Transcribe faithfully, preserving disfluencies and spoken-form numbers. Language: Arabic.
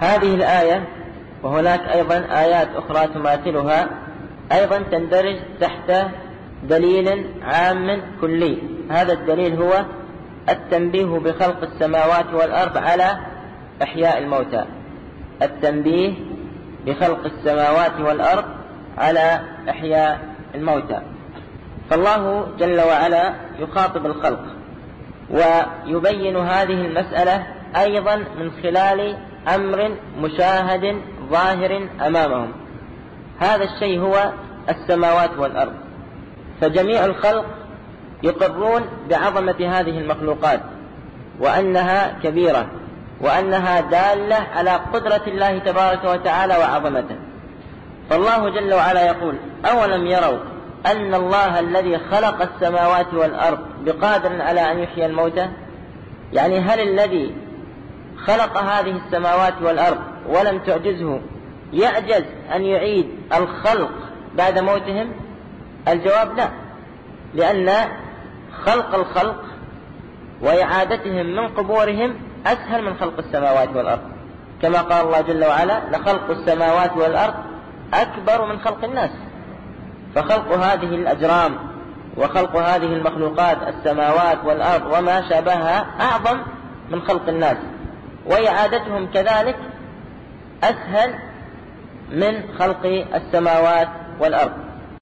هذه الآية وهناك أيضا آيات أخرى تماثلها أيضا تندرج تحت دليل عام كلي. هذا الدليل هو التنبيه بخلق السماوات والأرض على إحياء الموتى. التنبيه بخلق السماوات والأرض على إحياء الموتى. فالله جل وعلا يخاطب الخلق ويبين هذه المسألة أيضا من خلال أمر مشاهد ظاهر أمامهم. هذا الشيء هو السماوات والأرض. فجميع الخلق يقرون بعظمة هذه المخلوقات وأنها كبيرة وأنها دالة على قدرة الله تبارك وتعالى وعظمته. فالله جل وعلا يقول: أولم يروا أن الله الذي خلق السماوات والأرض بقادر على أن يحيي الموتى؟ يعني هل الذي خلق هذه السماوات والأرض ولم تعجزه يعجز أن يعيد الخلق بعد موتهم؟ الجواب لا، لأن خلق الخلق وإعادتهم من قبورهم أسهل من خلق السماوات والأرض، كما قال الله جل وعلا: لخلق السماوات والأرض أكبر من خلق الناس. فخلق هذه الأجرام وخلق هذه المخلوقات السماوات والأرض وما شابهها أعظم من خلق الناس، وإعادتهم كذلك أسهل من خلق السماوات والأرض.